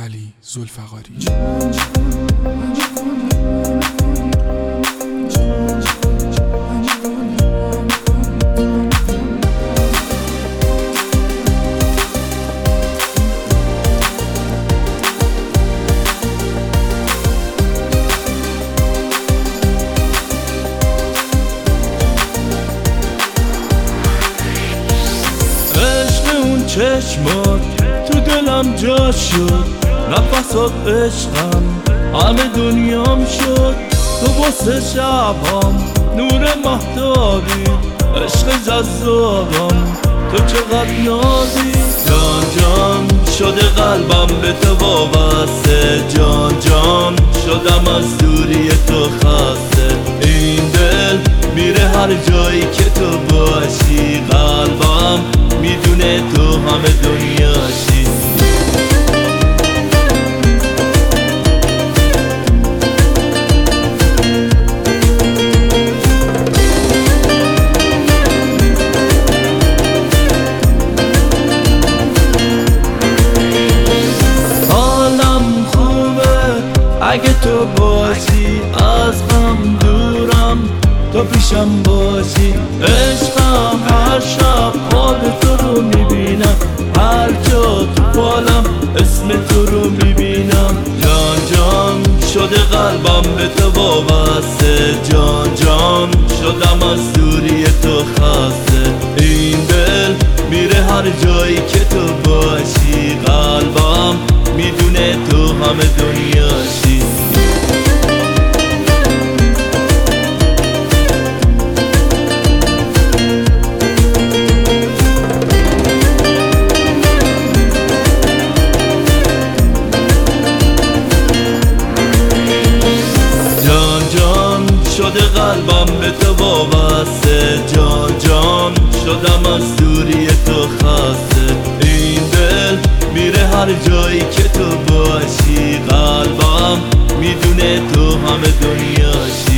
علی ذوالفقاری. چشمات تو دلم جا شد، نفسات عشقم همه دنیام شد. تو واسه شبام نور مهتابی، عشق جذابم تو چقدر نازی. جان جان شده قلبم به تو وابسته، جان جان شدم از دوری تو خسته. این دل میره هر جایی که تو باشی، قلبم میدونه تو همه دنیاشی. حالم خوبه اگه تو باشی، از غم دورم تو پیشم باشی. عشقم هر شب خواب تو رو میبینم، هر جا تو بالم اسم تو رو میبینم. جان جان شده قلبم به تو وابسته، جان جان شدم از دوری تو خسته. این دل میره هر جایی که تو باشی، قلبم میدونه تو همه دنیاشی. شده قلبم به تو وابسته، جان جان شدم از دوری تو خسته. این دل میره هر جایی که تو باشی، قلبم میدونه تو همه دنیاشی.